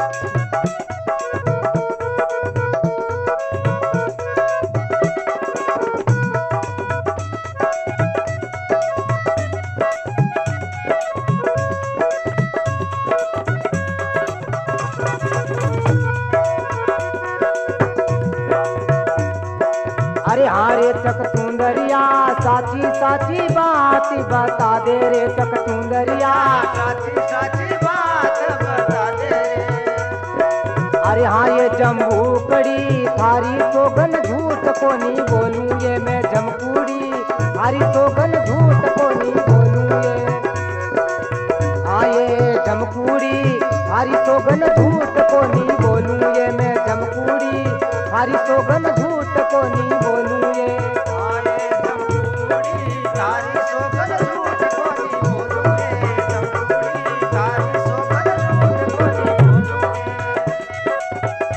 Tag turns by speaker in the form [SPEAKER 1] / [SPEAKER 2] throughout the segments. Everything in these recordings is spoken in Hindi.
[SPEAKER 1] अरे हारे चक सुंदरिया साची साची बात बता दे रे चक सुंदरिया
[SPEAKER 2] साची साची बात बता दे रे।
[SPEAKER 1] अरे हाँ ये जम्बू कड़ी थारी सोगन झूठ को नहीं बोलूं ये मैं जमकुड़ी थारी सोगन झूठ को नहीं बोलूं ये हाँ ये जमकुड़ी थारी सोगन झूठ को नहीं बोलूं ये मैं जमकुड़ी थारी सोगन झूठ को नहीं बोलूं ये
[SPEAKER 2] आए जमकुड़ी तारी सोगन झूठ को नहीं बोलूं ये जमकुड़ी तारी सोगन झूठ को नहीं बोलूं ये।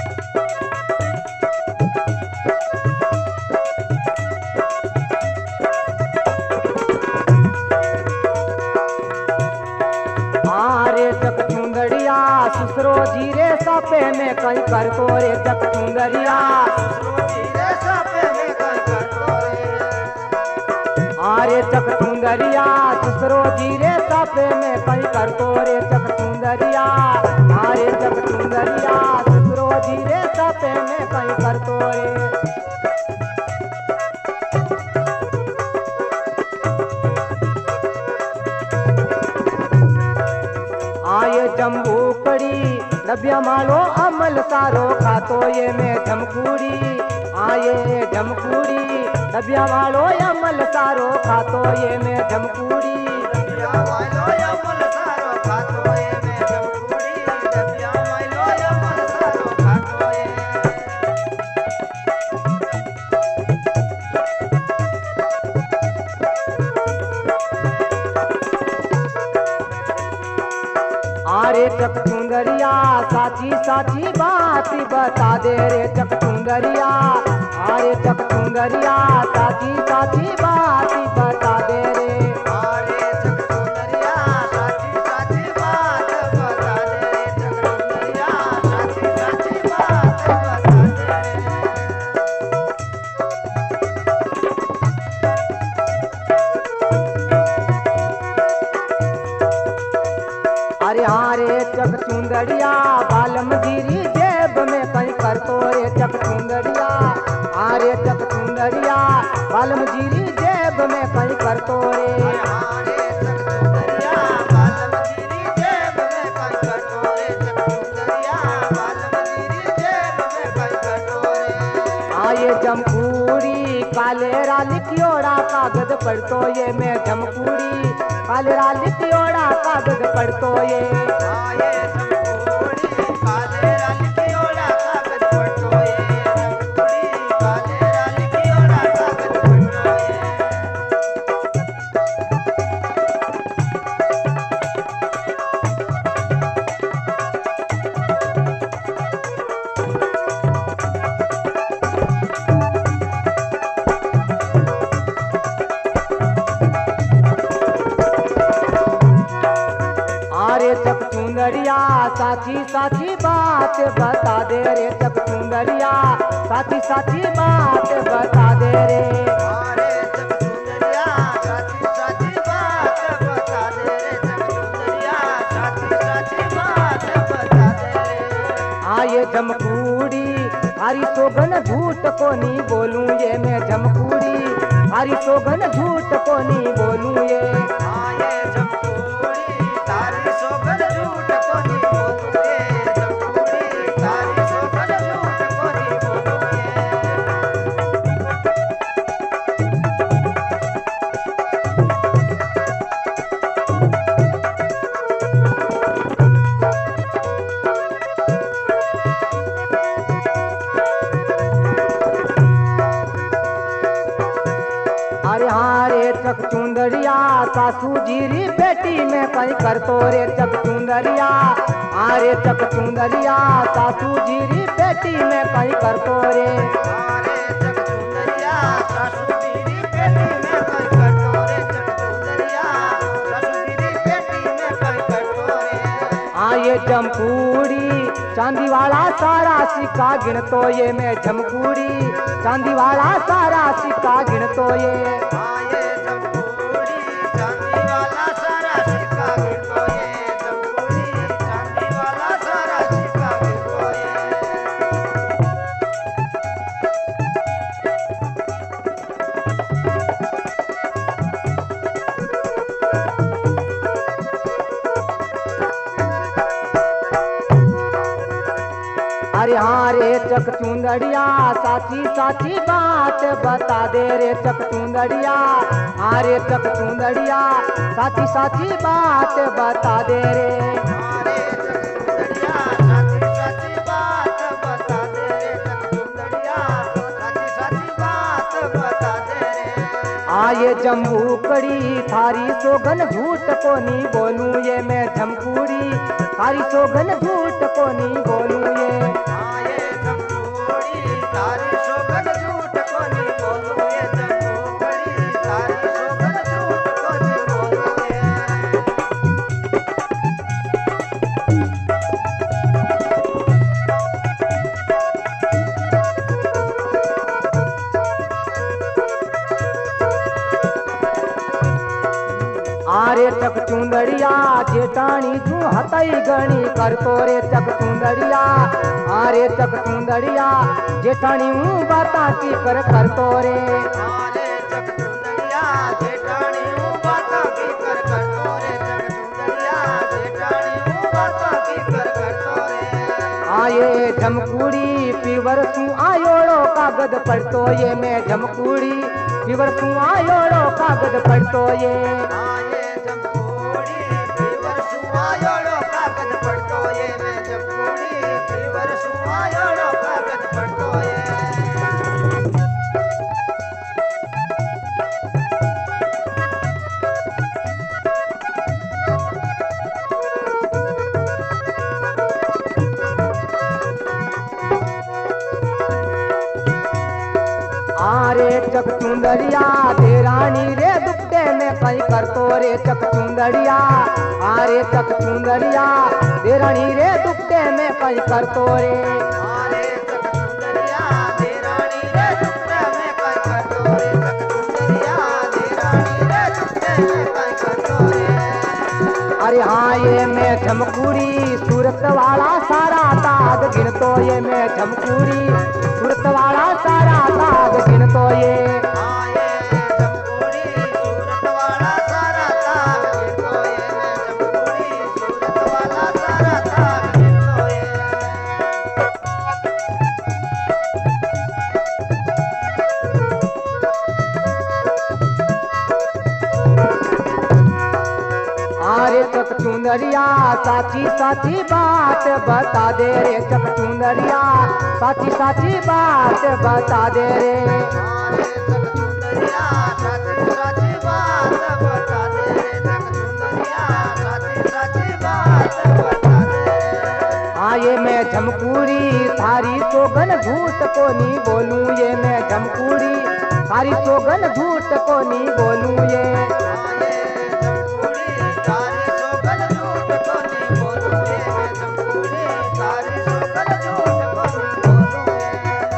[SPEAKER 1] रे चक चुंदड़िया सुसरो जीरे सापे में कहीं कर तो रे चक चुंदड़िया
[SPEAKER 2] धीरे सापे में कई कर तो रे।
[SPEAKER 1] रे चक चुंदड़िया सुसरो जीरे सापे में कहीं कर तो रे चक चुंदड़िया रे चक चुंदड़िया सुसरो जीरे सापे में कहीं कर तो रे आये जम्बू कड़ी डबिया मालो अमल सारो खातो ये मैं जमकुड़ी आये जमकुड़ी डबिया मालो अमल सारो खातो ये मैं जमकुड़ी
[SPEAKER 2] डबिया माइलो अमल सारो खातो ये मैं जमकुड़ी डबिया माइलो अमल सारो खातो ये।
[SPEAKER 1] रे चक चुंदरिया साची साची बात बता दे रे चक चुंदरिया रे चक चुंदरिया साची साची बात बता दे रे
[SPEAKER 2] आरे जगदुंदरिया साची साची बात बता दे रे जगदुंदरिया साची साची बात बता दे रे।
[SPEAKER 1] अरे हाँ रे चक चुंदड़िया बालम गिरी जेब में कहीं कर तो रे चक चुंदड़िया रे चक चुंदड़िया बालम गिरी जेब में कहीं कर तो रे
[SPEAKER 2] आरे जगदुंदरिया बालम गिरी जेब में कई कर तो रे जगदुंदरिया बालम गिरी जेब में कई कर तो रे।
[SPEAKER 1] ये जमकुड़ी काले राली कियोड़ा कागज पढ़तो ये मैं जमकुड़ी काले राली कियोड़ा कागज पढ़तो ये
[SPEAKER 2] आये जमकुड़ी काले राली की ओड़ा कागज पढ़तो ये जमकुड़ी काले राली की ओड़ा कागज पढ़तो ये।
[SPEAKER 1] रे चक चुंदरिया साची साची बात बता दे रे चक चुंदरिया साची साची बात बता दे रे
[SPEAKER 2] आरे जगदुंदरिया साची साची बात बता दे रे जगदुंदरिया साची साची बात बता दे रे।
[SPEAKER 1] ये जमकुड़ी हरी सोगन झूठ को नहीं बोलूं ये मैं जमकुड़ी हरी सोगन झूठ को नहीं बोलूं ये
[SPEAKER 2] आये जमकुड़ी तारी सोगन झूठ को नहीं बोलूं ये जमकुड़ी तारी सोगन झूठ को नहीं बोलूं ये।
[SPEAKER 1] अरे हाँ रे चक चुंदरिया सासू जीरी बेटी में कहीं कर तो रे चक चुंदरिया रे चक चुंदरिया सासू जीरी बेटी में कहीं कर तो रे
[SPEAKER 2] आरे जगदुंदरिया सासू जीरी बेटी में कई कर तो रे जगदुंदरिया सासू जीरी बेटी में कई कर तो रे।
[SPEAKER 1] ये जमकुड़ी चांदी वाला सारा सिक्का गिनतो ये मैं झमकूड़ी, चांदी वाला सारा सिक्का गिनतो ये।
[SPEAKER 2] आए जमकूड़ी चांदी वाला सारा सिक्का गिनतो ये, जमकूड़ी चांदी वाला सारा सिक्का गिनतो ये।
[SPEAKER 1] अरे हाँ रे चक चुंदड़िया साची साची बात बता दे रे चक चुंदड़िया, हाँ रे चक चुंदड़िया साची साची बात बता दे रे।
[SPEAKER 2] हमारे जगचुंदड़िया साची साची बात बता दे रे, जगचुंदड़िया साची साची बात बता दे रे।
[SPEAKER 1] आये जम्बू कड़ी थारी सोगन झूठ को नहीं बोलूं ये मैं झमकूड़ी, थारी सोगन झूठ को नहीं बोलूं ये।
[SPEAKER 2] आए जमकूड़ी तारी शोभन झूठ को नहीं बोलूं ये, जमकूड़ी तारी शोभन झूठ को नहीं बोलूं ये।
[SPEAKER 1] आरे चक चुंदड़िया जेठानी तू हतई गणी करतो रे चक चुंदड़िया, आरे चक चुंदड़िया जेठानी हूँ बाता की करतो रे।
[SPEAKER 2] आरे जगचुंदड़िया जेठानी हूँ बातों की करतो रे, जगचुंदड़िया जेठानी हूँ बातों की करतो रे।
[SPEAKER 1] आये झमकूड़ी पीवर सू आयोड़ो कागद पढ़तो ये मैं झमकूड़ी, पीवर सू आयोड़ो कागद पढ़तो ये।
[SPEAKER 2] आए जमकूड़ी पीवर सुआयोड़ो कागज पढ़तो ये, मैं जमकूड़ी पीवर सुआयोड़ो कागज पढ़तो ये।
[SPEAKER 1] आरे चक चुंदड़िया देरानी रे दुपटे में कई करतो रे चक चुंदड़िया, आरे चक चुंदड़िया देरानी रे दुपटे में कई करतो रे।
[SPEAKER 2] आरे जगचुंदड़िया देरानी रे दुपटे में कई करतो रे, जगचुंदड़िया देरानी रे दुपटे में कई करतो रे।
[SPEAKER 1] अरे हाँ ये मैं झमकूड़ी सूरत वाला सारा ताग गिनतो ये मैं झमकूड़ी, सूरत वाला सारा ताग गिनतो ये।
[SPEAKER 2] आए जमकूड़ी सूरत वाला सारा ताग गिनतो ये, मैं जमकूड़ी सूरत वाला सारा ताग गिनतो ये।
[SPEAKER 1] आरे चक चुंदड़िया साची साची बात बता दे रे चक चुंदड़िया साची साची बात बता दे रे।
[SPEAKER 2] आरे जगचुंदड़िया साची साची बात बता दे रे, जगचुंदड़िया साची साची बात बता दे रे।
[SPEAKER 1] आये मैं झमकूड़ी थारी सोगन झूठ को नहीं बोलूं ये मैं झमकूड़ी, थारी सोगन झूठ को नहीं बोलूं ये।
[SPEAKER 2] आए जमकूड़ी तारी शोभन झूठ को नहीं बोलूं ये, मैं जमकूड़ी तारी शोभन झूठ को नहीं बोलूं ये।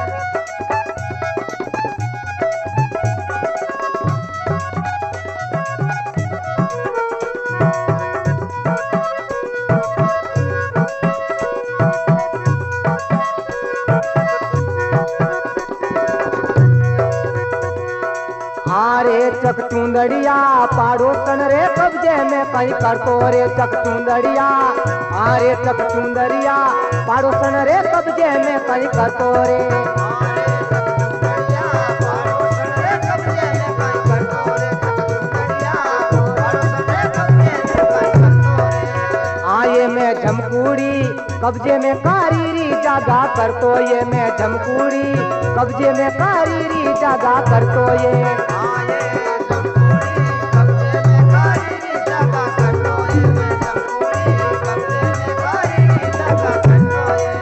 [SPEAKER 1] आरे चक चुंदड़िया पाड़ोसन रे कब्जे में कई करतो रे चक चुंदड़िया, आरे चक चुंदड़िया पाड़ोसन रे कब्जे में कई करतो रे।
[SPEAKER 2] आरे जगचुंदड़िया पाड़ोसन रे कब्जे में कई करतो रे, जगचुंदड़िया पाड़ोसन रे कब्जे में कई करतो रे।
[SPEAKER 1] आये मैं झमकूड़ी कब्जे में कारीरी जागा करतो ये मैं झमकूड़ी, कब्जे में कारीरी जागा करतो ये।
[SPEAKER 2] आए जमकूड़ी कब्जे में कारीरी जागा करतो ये, मैं जमकूड़ी कब्जे में कारीरी जागा करतो ये।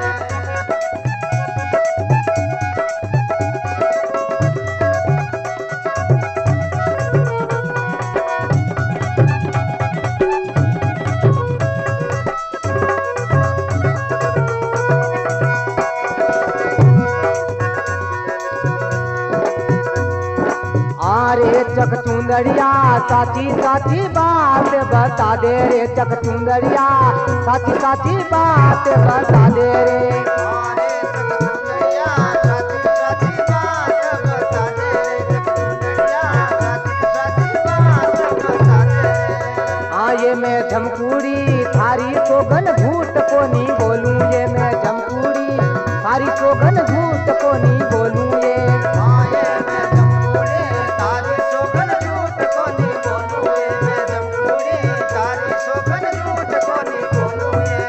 [SPEAKER 1] चुंदड़िया साची साची बात बता दे रे चक चुंदड़िया साची साची बात बता दे रे
[SPEAKER 2] हमारे चकचुंदड़िया साची साची बात बता दे रे चकचुंदड़िया साची साची बात बता दे रे
[SPEAKER 1] हाँ ये मैं झमकूड़ी थारी सोगन झूठ को नहीं बोलूं ये मैं झमकूड़ी थारी सोगन झूठ को नहीं बोलूं ये
[SPEAKER 2] आए मैं जमकूड़ी तारी सोगन झूठ को नहीं बोलूं ये मैं जमकूड़ी तारी सोगन झूठ को नहीं बोलूं ये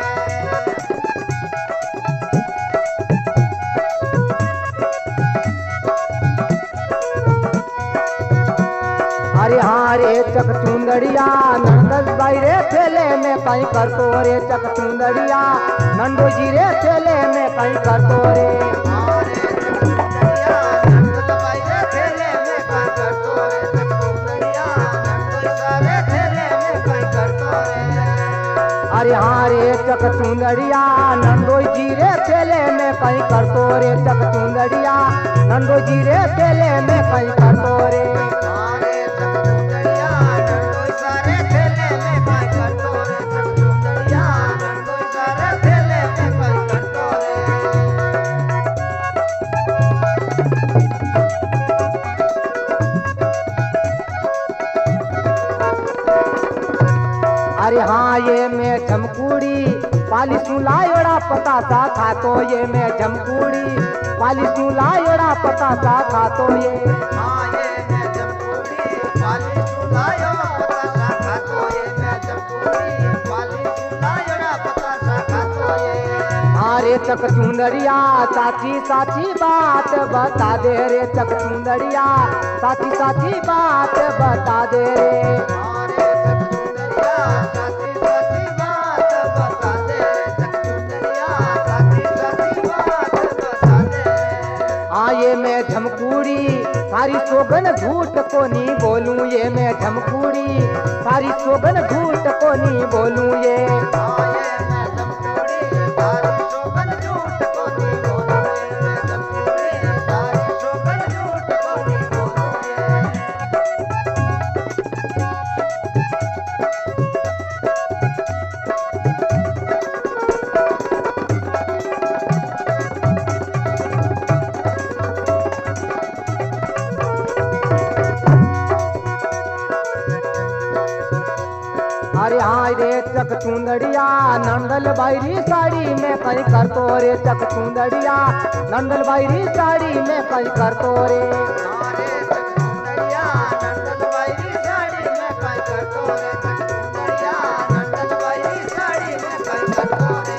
[SPEAKER 1] अरे हाँ रे चक चुंदड़िया नंदल बाई रे थेले में कहीं कर तो रे चक चुंदड़िया नंदो जी रे थेले में कहीं कर तो रे
[SPEAKER 2] हमारे चकचुंदड़िया नंदलबाई रे थेले में कहीं कर तो रे चकचुंदड़िया नंदल सारे थेले में कहीं कर तो रे
[SPEAKER 1] अरे हाँ रे चक चुंदड़िया नंदो जी रे थेले में कहीं कर तो रे चक चुंदड़िया नंदो जी रे थेले में कहीं कर तो रे
[SPEAKER 2] हमारे चकचुंदड़िया नंदोई सारे थेले में कहीं कर तो रे चकचुंदड़िया नंदोई सारे थेले में कहीं कर तो रे
[SPEAKER 1] अरे हाँ ये मैं झमकूड़ी पाली सुलायोड़ा पता सा खा तो ये मैं झमकूड़ी पाली सुलायोड़ा पता सा खा तो ये
[SPEAKER 2] आए मैं जमकूड़ी पाली सुलायो पता सा खातो ये मैं जमकूड़ी पाली सुलायोड़ा पता सा खातो ये
[SPEAKER 1] अरे चक चुंदड़िया साची साची बात बता दे रे चक चुंदड़िया साची साची बात बता दे रे
[SPEAKER 2] हमारे चकचुंदड़िया साची साची बात बता दे रे चकचुंदड़िया साची साची बात बता दे
[SPEAKER 1] हाँ ये मैं झमकूड़ी सारी सोगन झूठ को नहीं बोलूं ये मैं झमकूड़ी सारी सोगन झूठ को नहीं बोलूं ये
[SPEAKER 2] आए मैं जमकूड़ी तारी शोभन झूठ को नहीं बोलूं ये मैं जमकूड़ी तारी शोभन झूठ को नहीं बोलूं ये
[SPEAKER 1] अरे हाँ रे चक चुंदड़िया नंदल बाईरी साड़ी में कहीं कर तो रे चक चुंदड़िया नंदल बाईरी साड़ी में कहीं कर तो रे
[SPEAKER 2] हमारे चकचुंदड़िया नंदलबाई की साड़ी में कहीं कर तो रे चकचुंदड़िया नंदलबाई की साड़ी में कहीं कर तो रे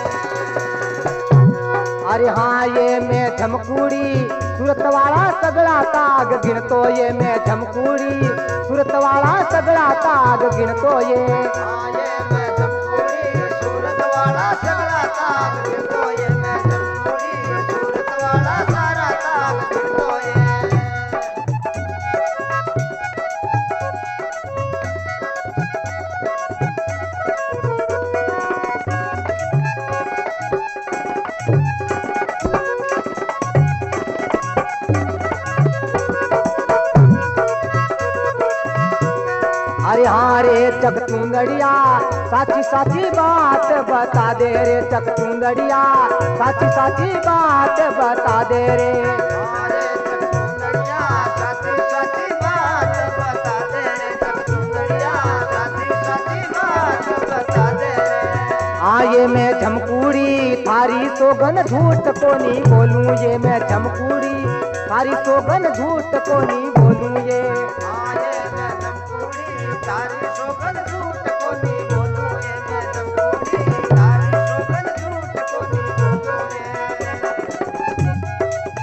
[SPEAKER 1] अरे हाँ ये मैं झमकूड़ी सूरत वाला सगड़ा ताग गिन तो ये मैं झमकूड़ी सूरत वाला सगड़ा ताग गिन तो ये
[SPEAKER 2] आए मैं जमकूड़ी सूरत वाला सगड़ा ताग गिन तो ये मैं जमकूड़ी सूरत वाला सारा ताग गिन तो ये
[SPEAKER 1] अरे हाँ रे चक चुंदड़िया साची साची बात बता दे रे चक चुंदड़िया साची साची बात बता दे रे
[SPEAKER 2] हमारे चकचुंदड़िया साची साची बात बता दे रे चकचुंदड़िया साची साची बात बता दे रे
[SPEAKER 1] हाँ ये मैं झमकूड़ी थारी सोगन झूठ को नहीं बोलूं ये मैं झमकूड़ी थारी सोगन झूठ को नहीं बोलूं ये
[SPEAKER 2] आए मैं जमकूड़ी तारी शोभन झूठ को नहीं बोलूं ये मैं जमकूड़ी तारी शोभन झूठ को नहीं बोलूं ये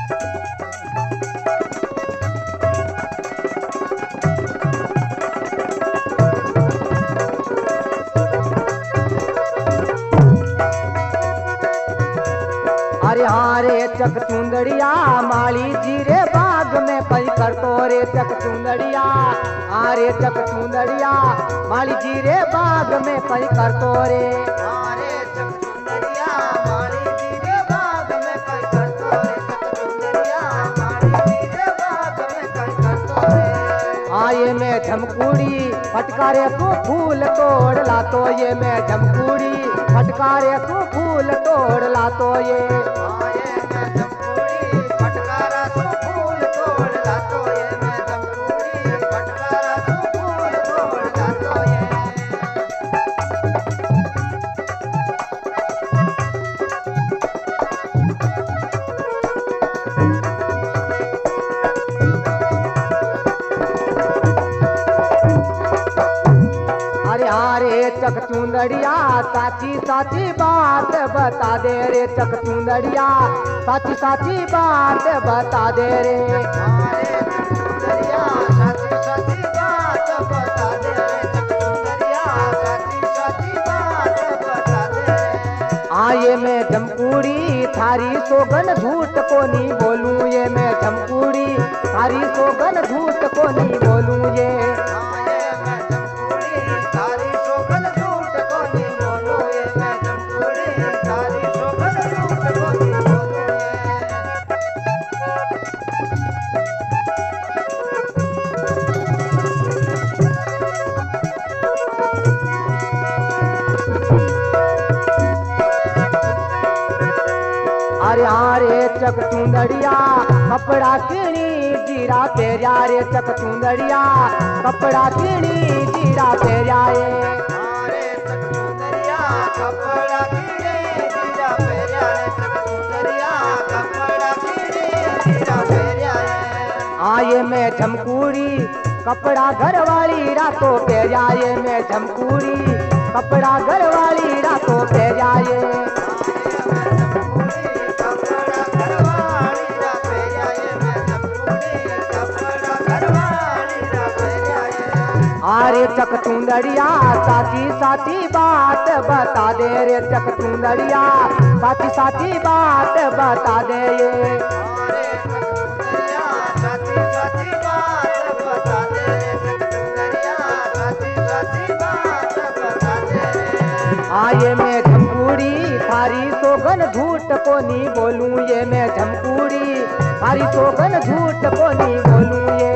[SPEAKER 1] अरे हाँ रे चक चुंदड़िया माली जी रे बाग में पई कर तो रे चक चुंदड़िया हाँ रे चक चुंदड़िया माली जी रे बाग में पई कर तो रे
[SPEAKER 2] हमारे चकचुंदड़िया माली जी रे बाग में कहीं कर तो रे चकचुंदड़िया माली जी रे बाग में कहीं कर तो रे
[SPEAKER 1] हाँ ये मैं झमकूड़ी फटकारे तू फूल तोड़ लातो ये मैं झमकूड़ी फटकारे तू फूल तोड़ लातो ये
[SPEAKER 2] आए मैं जमकूड़ी फटकारा तू फूल तोड़ लातो ये मैं जमकूड़ी फटकारा तू फूल तोड़ लातो ये
[SPEAKER 1] अरे हाँ रे चक चुंदड़िया साची साची बात बता दे रे चक चुंदड़िया साची साची बात बता दे रे
[SPEAKER 2] हमारे चकचुंदरिया साची साची बात बता दे चकचुंदरिया साची साची बात बता दे
[SPEAKER 1] ये मैं झमकूड़ी थारी सोगन झूठ को नहीं बोलूं ये मैं झमकूड़ी थारी सोगन झूठ को नहीं बोलूं ये
[SPEAKER 2] आए मैं जमकूड़ी तारी शोभन झूठ को नहीं बोलो ये मैं जमकूड़ी तारी शोभन झूठ को नहीं बोलो ये
[SPEAKER 1] अरे हाँ रे चक चुंदड़िया कपड़ा किणी जीरा पेरिया रे चक चुंदड़िया कपड़ा किणी जीरा पेरिया ये
[SPEAKER 2] हमारे चकचुंदरिया कपड़ा कीड़े जीरा पेरिया रे चकचुंदरिया कपड़ा कीड़े जीरा पेरिया रे
[SPEAKER 1] ये मैं झमकूड़ी कपड़ा घर वाली रातों पेरिया ये मैं झमकूड़ी कपड़ा घर वाली रातों पेरिया ये अरे चक चुंदड़िया साची साची बात बता दे रे चक चुंदड़िया साची साची बात बता दे ये ये मैं झमकूड़ी थारी सोगन झूठ को नहीं बोलूं ये मैं झमकूड़ी थारी सोगन झूठ को नहीं बोलूं ये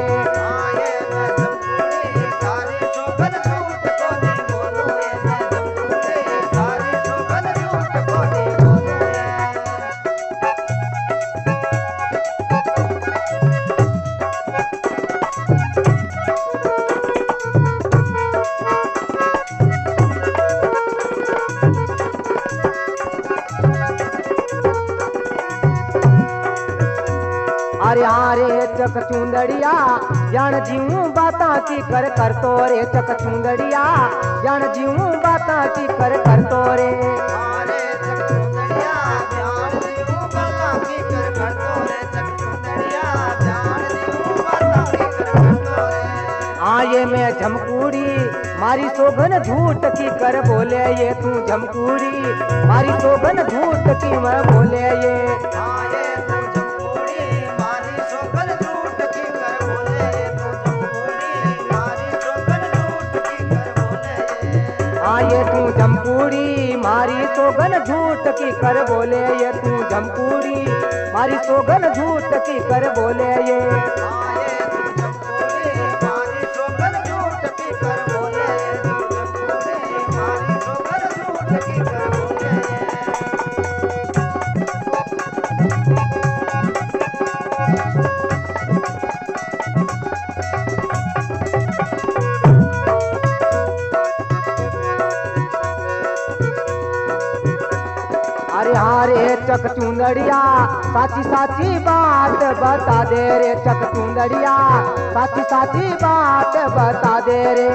[SPEAKER 1] अरे हाँ रे चक चुंदड़िया जान जीऊं बाता की कर तो रे चक चुंदड़िया जान जीऊं बाता की कर तो रे ये मैं झमकूड़ी मारी सोगन झूठ की कर बोले ये तू झमकूड़ी मारी सोगन झूठ की मैं बोले ये ये तू झमकूड़ी मारी सोगन झूठ की कर बोले ये तू झमकूड़ी मारी सोगन झूठ की कर बोले ये अरे हाँ रे चक चुंदड़िया साची साची बात बता दे रे चक चुंदड़िया साची साची बात बता दे रे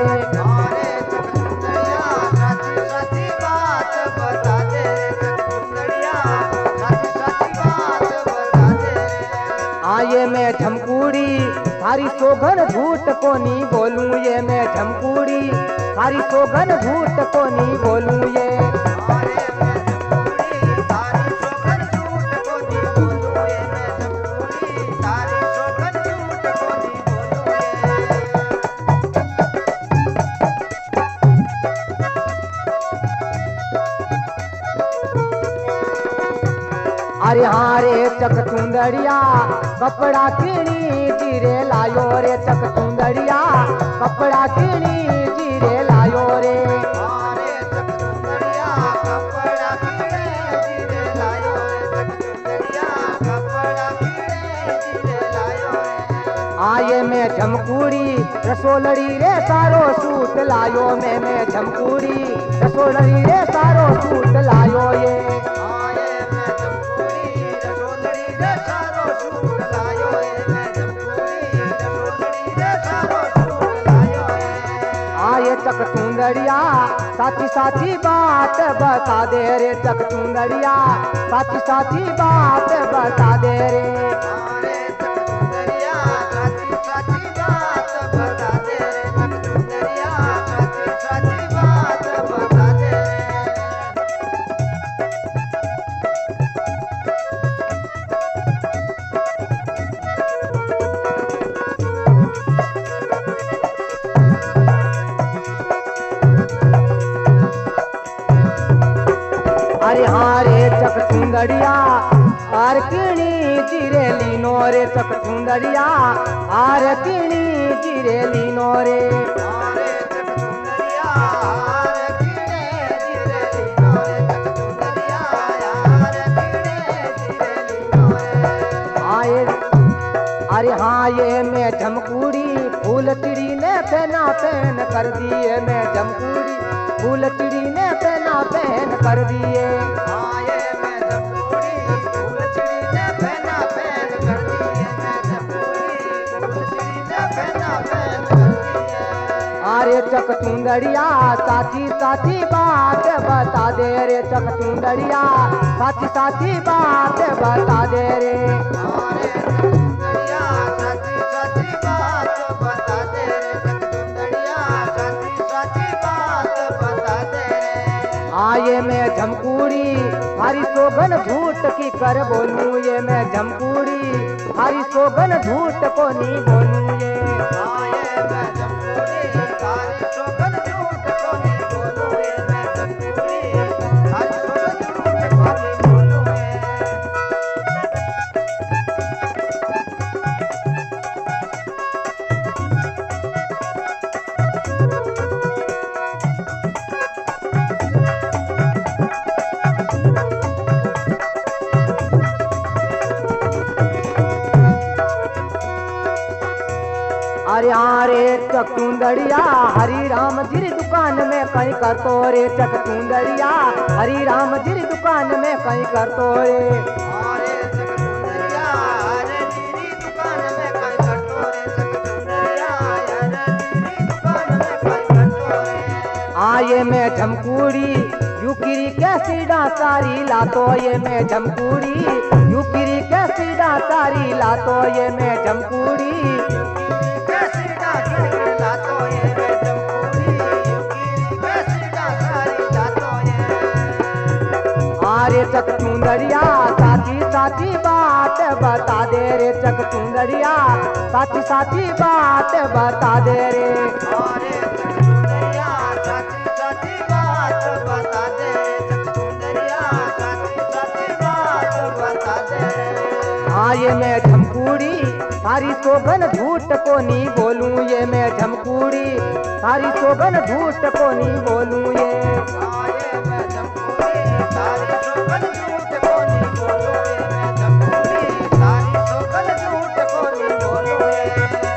[SPEAKER 1] ये मैं झमकूड़ी थारी सोगन झूठ को नहीं बोलूं ये मैं झमकूड़ी थारी सोगन झूठ को नहीं बोलूं ये अरे हाँ रे चक चुंदड़िया कपड़ा किणी जीरे लायो रे चक चुंदड़िया कपड़ा कीणी जीरे लायो रे।
[SPEAKER 2] आरे चक चुंदड़िया कपड़ा कीणे जीरे लायो रे, चक चुंदड़िया कपड़ा कीणे जीरे लायो रे।
[SPEAKER 1] आये मैं झमकूड़ी रसोलड़ी रे सारो सूट लायो मैं झमकूड़ी रसोलड़ी रे सारो सूट लायो ये।
[SPEAKER 2] आये मैं झमकूड़ी रसोलड़ी रे सारो सूट लायो रे, मैं झमकूड़ी रसोलड़ी रे सारो सूट लायो रे।
[SPEAKER 1] आये चक चुंदड़िया साथी साथी बात बता दे रे, चक चुंदड़िया साथी साथी बात बता दे रे।
[SPEAKER 2] आरे चक चुंदड़िया साची साची बात बता दे रे, चक चुंदड़िया साची साची बात बता दे रे।
[SPEAKER 1] अरे हाँ रे चक चुंदड़िया आर किणी जीरे लीनो रे, चक चुंदड़िया आर किणी जीरे लीनो रे।
[SPEAKER 2] आरे चक चुंदड़िया हार कीणे जीरे लीनो रे, चक चुंदड़िया हार कीणे जीरे लीनो रे।
[SPEAKER 1] आए अरे हाँ ये मैं झमकूड़ी फूल चिड़ी ने पहना पहन कर दिए, मैं झमकूड़ी फूल चिड़ी ने पहना पहन कर दिए।
[SPEAKER 2] आये मैं झमकूड़ी फूल चिड़ी ने पहना पहन कर दिए, मैं झमकूड़ी फूल चिड़ी ने पहना पहन कर दिए।
[SPEAKER 1] अरे चक चुंदड़िया साथी साथी बात बता दे रे, चक चुंदड़िया साथी साथी बात बता दे रे।
[SPEAKER 2] आरे चक चुंदड़िया साची साची बात बता दे रे, चक चुंदड़िया साची साची बात बता दे रे।
[SPEAKER 1] आये मैं झमकूड़ी हरी सोगन झूठ की कर बोलूं ये, मैं झमकूड़ी हरी सोगन झूठ को नहीं बोलूं ये।
[SPEAKER 2] आये मैं झमकूड़ी तारी शोभन झूठ को नहीं बोलूं ये, मैं झमकूड़ी तारी शोभन झूठ को नहीं बोलूं ये।
[SPEAKER 1] अरे हाँ रे चक चुंदड़िया हरी राम जी दुकान में कहीं कर तो रे, चक चुंदड़िया हरी राम जी दुकान में कहीं कर तो रे।
[SPEAKER 2] आरे चक चुंदड़िया हरे तेरी दुकान में कहीं कटोरे, चक चुंदड़िया हरे तेरी दुकान में कहीं कटोरे।
[SPEAKER 1] आये मैं झमकूड़ी युकिरी के सीधा सारी लातो ये, मैं झमकूड़ी युकिरी के सीधा सारी लातो ये, मैं झमकूड़ी।
[SPEAKER 2] कैसी डांसर लातो ये, मैं झमकूड़ी युकीरी कैसी डांसर लातो ये।
[SPEAKER 1] आरे चक चुंदड़िया साथी साथी बात बता दे रे, चक चुंदड़िया साथी साथी बात बता दे रे।
[SPEAKER 2] आरे चक चुंदड़िया साची साची बात बता दे, चक चुंदड़िया साची साची बात बता दे।
[SPEAKER 1] आये मैं झमकूड़ी सारी सोगन झूठ को नहीं बोलूं ये, मैं झमकूड़ी सारी सोगन झूठ को नहीं बोलूं ये।
[SPEAKER 2] आये मैं झमकूड़ी तारी शोभन झूठ को नहीं बोलूं ये, मैं झमकूड़ी तारी शोभन झूठ को नहीं बोलूं ये।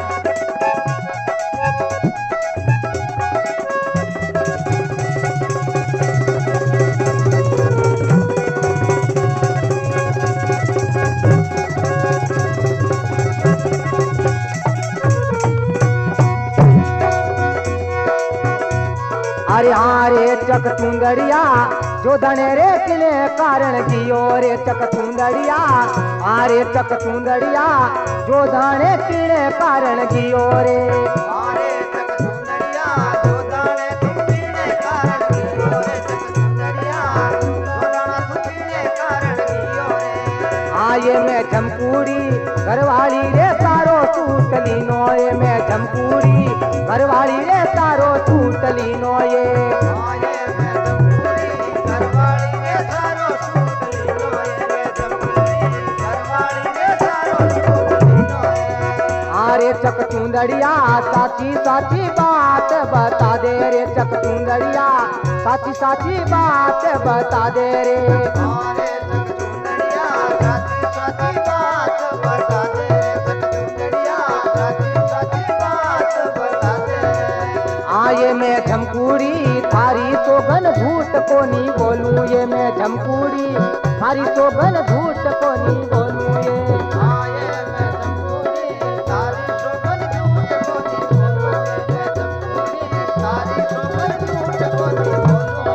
[SPEAKER 1] अरे हाँ रे चक चुंदड़िया जो धने रे किले कारण जियो रे, चक चुंदड़िया आरे चक चुंदड़िया जो धने किले कारण जियो रे।
[SPEAKER 2] आरे चक चुंदड़िया जो दाने तुम पीने कारण गियो रे, चक चुंदड़िया जो दाना तुम पीने कारण गियो रे।
[SPEAKER 1] आये मैं झमकूड़ी घरवाली रे सारो सूट लीनो ये, मैं झमकूड़ी घरवाली रे सारो सूट लीनो ये।
[SPEAKER 2] आये मैं झमकूड़ी घरवाली रे सारो सूट लीनो ये, मैं झमकूड़ी घरवाली रे सारो सूट लीनो ये।
[SPEAKER 1] आरे चक चुंदड़िया चुंदड़िया साची साची बात बता दे रे चक चुंदड़िया साची साची बात बता दे रे।
[SPEAKER 2] अरे चक चुंदड़िया साची साची बात बता दे रे, चक चुंदड़िया साची साची बात बता दे रे।
[SPEAKER 1] ये मैं झमकूड़ी थारी सोगन झूठ को नहीं बोलूं, ये मैं झमकूड़ी थारी सोगन झूठ को नहीं बोलूं ये।
[SPEAKER 2] आए मैं झमकूड़ी तारी सोगन झूठ को नहीं बोलूं, मैं झमकूड़ी तारी सोगन झूठ को नहीं बोलूं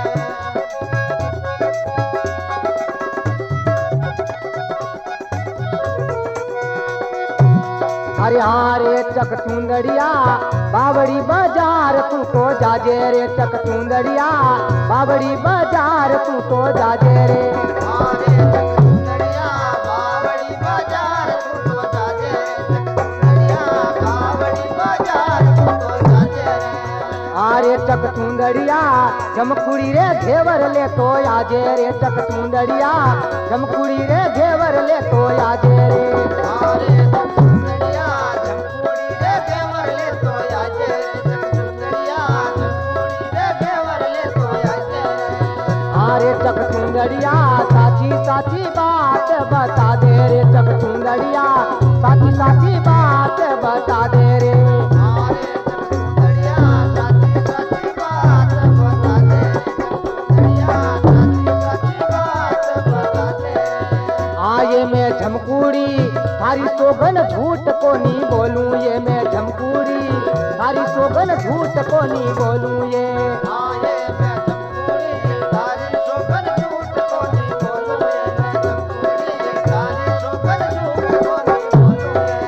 [SPEAKER 1] अरे हाँ रे चक चुंदड़िया बावड़ी बाजार तू तो जाजे रे चक चुंदड़िया बावड़ी बाजार तू तो जाजे रे।
[SPEAKER 2] अरे चक चुंदड़िया बावड़ी बाजार तू तो जाजे रे, चक चुंदड़िया बावड़ी बाजार तू तो जाजे रे।
[SPEAKER 1] अरे चक चुंदड़िया झमकुड़ी रे घेवर ले तो आजे रे चक चुंदड़िया झमकुड़ी रे घेवर ले तो आजे रे।
[SPEAKER 2] अरे चक चुंदड़िया झमकुड़ी रे घेवर ले तो आजे रे, चक चुंदड़िया झमकुड़ी रे घेवर ले तो आजे रे।
[SPEAKER 1] अरे चक चुंदड़िया साची साची बात बता दे रे चक चुंदड़िया साची साची बात बता दे रे।
[SPEAKER 2] अरे चक चुंदड़िया साची साची बात बता दे रे, चक चुंदड़िया साची साची बात बता दे रे।
[SPEAKER 1] ये मैं झमकूड़ी थारी सोगन झूठ को नहीं बोलूं, ये मैं झमकूड़ी थारी सोगन झूठ को नहीं बोलूं ये।
[SPEAKER 2] आए मैं झमकूड़ी तारी सोगन झूठ को नहीं बोलूं, ये मैं झमकूड़ी तारी सोगन झूठ को नहीं बोलूं ये।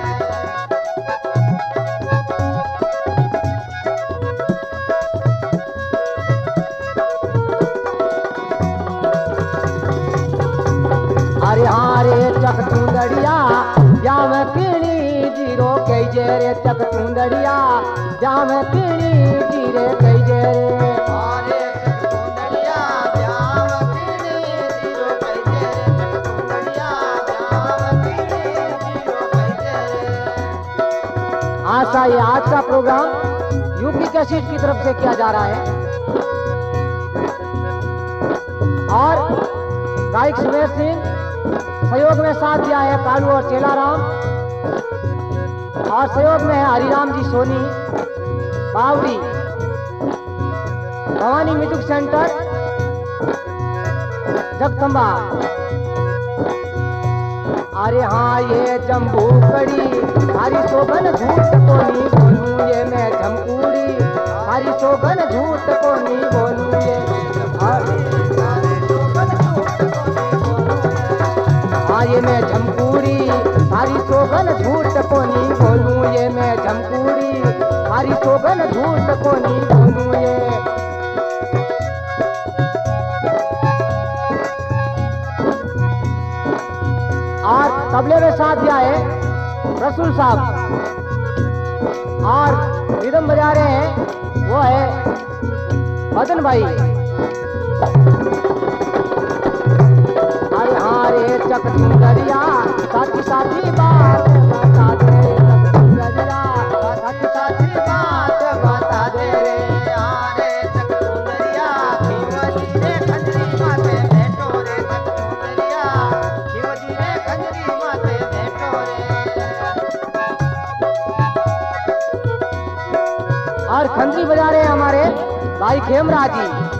[SPEAKER 1] अरे हाँ रे चक चुंदड़िया जाम किणी जीरो कई जे रे चक चुंदड़िया जाम किणी जीरे कई जे रे।
[SPEAKER 2] अरे चक चुंदड़िया ब्याम कीड़ी जीरो कई दे रे, चक चुंदड़िया ब्याम कीड़ी जीरो कई दे रे।
[SPEAKER 1] आशा ये आज का प्रोग्राम यूपी कैसेट की तरफ से किया जा रहा है और गायक सुमेश सिंह सहयोग में साथ दिया है कालू और चेलाराम और सहयोग में है हरिराम जी सोनी बावड़ी भवानी म्यूजिक सेंटर जगदम्बा। अरे हाँ ये जम्बू कड़ी हरी शोभन झूठ को नहीं बोलूं, ये मैं झमकूड़ी हरी शोभन झूठ को नहीं बोलूं ये। हाँ ये मैं झमकूड़ी हरी शोभन झूठ को नहीं बोलूं, ये मैं झमकूड़ी हरी शोभन झूठ को नहीं बोलूं ये। और तबले में साथ दिया है रसूल साहब और रिदम बजा रहे हैं वो है मदन भाई। अरे हाँ रे चक चुंदड़िया साची साची बात बता दे रे चक चुंदड़िया साची साची बात बता दे रे।
[SPEAKER 2] अरे चक चुंदड़िया खिवजी रे खंजरी माथे बैठो रे, चक चुंदड़िया खिवजी रे खंजरी माथे बैठो रे।
[SPEAKER 1] और खंजरी बजा रहे हैं हमारे भाई खेमराज जी।